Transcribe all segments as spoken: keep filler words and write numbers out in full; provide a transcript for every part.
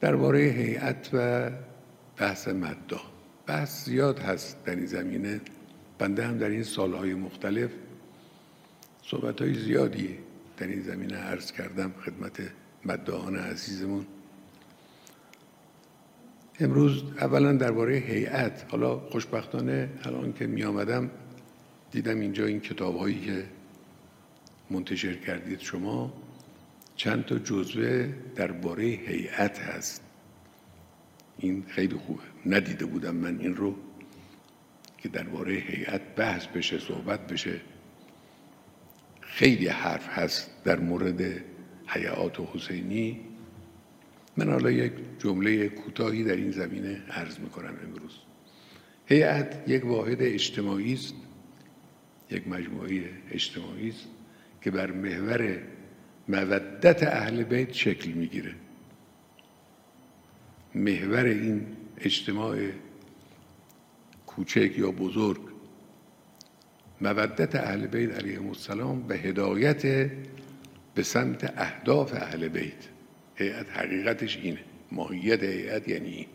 درباره هیئت و بحث مداح. بحث زیاد هست در این زمینه. بنده هم در این سالهای مختلف صحبتهای زیادی در این زمینه عرض کردم خدمت مداحان عزیزمون. امروز اولا درباره هیئت، حالا خوشبختانه الان که می آمدم دیدم اینجا این کتاب‌هایی که منتشر کردید شما چند تا جزوه درباره هیئت هست. این خیلی خوبه. ندیده بودم من این رو که درباره هیئت بحث بشه، صحبت بشه. خیلی حرف هست در مورد هیئات حسینی. من حالا یک جمله کوتاهی در این زمینه عرض میکنم امروز. هیئت یک واحد اجتماعی است، یک مجموعه اجتماعی است که بر محور مودت اهل بیت شکل میگیره. محور این اجتماع کوچک یا بزرگ مودت اهل بیت علیهم السلام و هدایت به سمت اهداف اهل بیت. هیئت حقیقتش اینه. ماهیت هیئت یعنی این.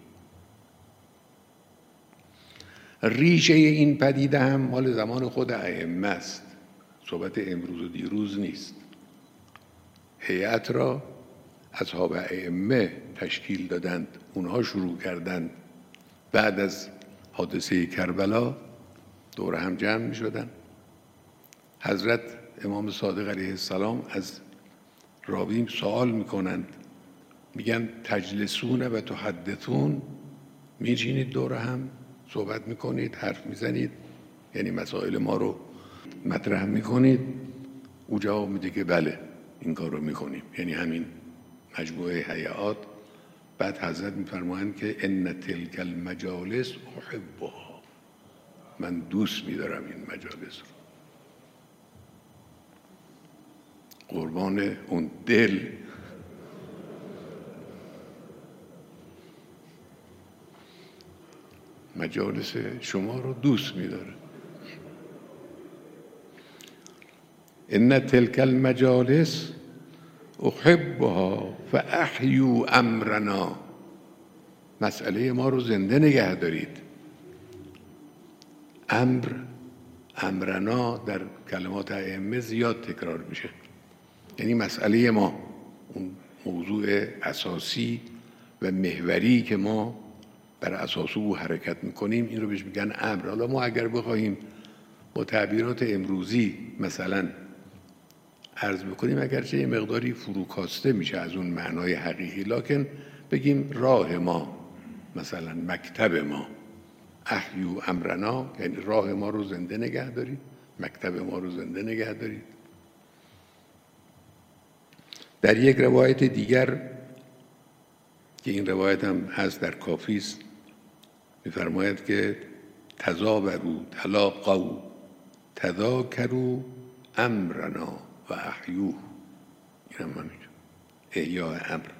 ریشه این پدیده هم مال زمان خود ائمه است، صحبت امروز و دیروز نیست. هیئت را اصحاب ائمه تشکیل دادند، اونها شروع کردند. بعد از حادثه کربلا دور هم جمع می شدن. حضرت امام صادق علیه السلام از راوی سوال می کنند، میگن تجلسون و تحدثون، میچینید دور هم صحبت میکنید، حرف میزنید، یعنی مسائل ما رو مطرح میکنید. او جواب میده که بله این کار رو میکنیم، یعنی همین مجموعه هیئات. بعد حضرت میفرمایند که ان تلک المجالس احبها، من دوست میدارم این مجالس رو. قربان اون دل. مجالس شما رو دوست میداره. ان تلک المجالس احبها فاحیوا امرنا، مسئله ما رو زنده نگه دارید. امر، امرنا در کلمات ائمه زیاد تکرار میشه، یعنی مسئله ما، اون موضوع اساسی و محوری که ما بر اساس او حرکت میکنیم، این رو بهش میگن امر. حالا ما اگر بخواهیم با تعبیرات امروزی مثلا عرض بکنیم، اگرچه یه مقداری فروکاسته میشه از اون معنای حقیقی، لکن بگیم راه ما، مثلا مکتب ما. احیو امرنا یعنی راه ما رو زنده نگه دارید، مکتب ما رو زنده نگه دارید. در یک روایت دیگر که این روایت هم هست در کافی است، می‌فرماید که تزاوروا تلاقوا تذاکروا امرنا و احیوه. این هم همینجا احیاء امر.